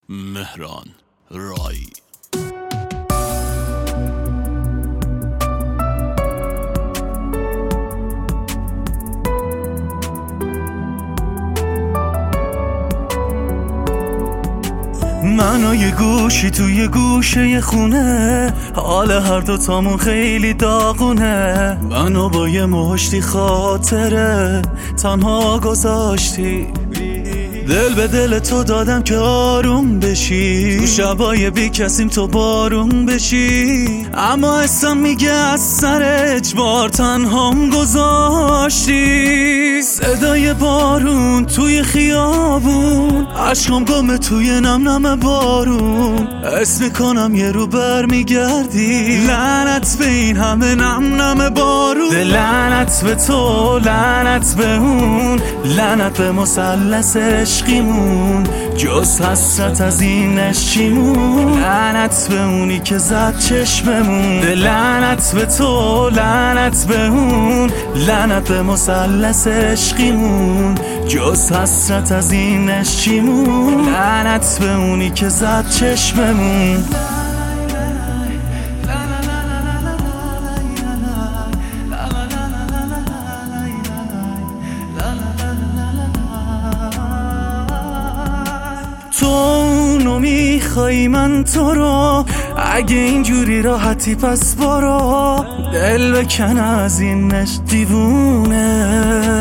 مهران رایی. منو یه گوشی توی گوشه یه خونه، حال هر دوتامون خیلی داغونه. منو با یه مشتی خاطره تنها گذاشتی، دل به دل تو دادم که آروم بشی، تو شبای بی کسیم تو بارون بشی. اما اسم میگه از سر اجبار تنهام گذاشتی. صدای بارون توی خیابون، عشقم گمه توی نم نم بارون. اسم میکنم یه رو بر میگردی، لعنت به این همه نم نم بارون. لعنت به تو، لعنت به اون، لعنت به مثلث عشقیمون. جز حسرت از اینش چیمون؟ لعنت به اونی که زد چشممون. لعنت به تو، لعنت به اون، لعنت به مثلث عشقیمون. جز حسرت از اینش چیمون؟ لعنت به اونی که زد چشممون. تو اونو میخوای من تو رو، اگه اینجوری راحتی پس برو. دل بکن از اینش دیوونه،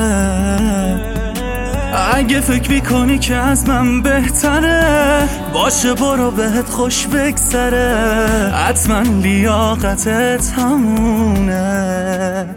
اگه فکر میکنی که از من بهتره باشه برو بهت خوش بگذره. حتما لیاقتت همونه.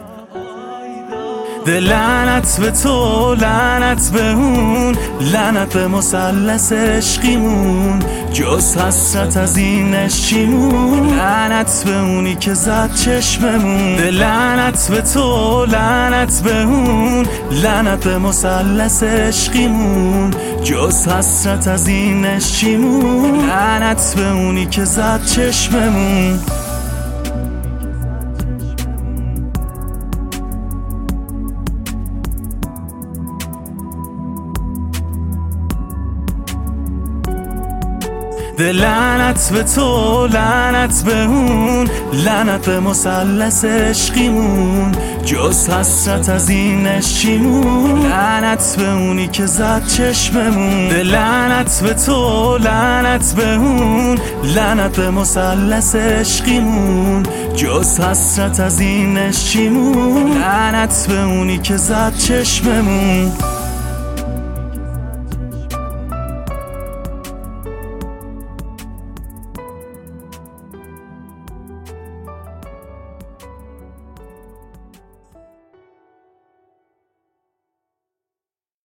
لعنت به تو، لعنت به اون، لعنت به مثلث عشقیمون. جز حسرت از اینش چیمون؟ لعنت به اونی که زد چشممون. لعنت به تو، لعنت به اون، لعنت به مثلث عشقیمون. جز حسرت از اینش چیمون؟ لعنت به اونی که زد چشممون. لعنت به تو، لعنت به اون، لعنت به مثلث عشقیمون. جز حسرت از اینش چیمون؟ لعنت به اونی که زد چشممون. لعنت به تو، لعنت به اون، لعنت به مثلث عشقیمون. جز حسرت از اینش چیمون؟ لعنت به اونی که زد چشممون.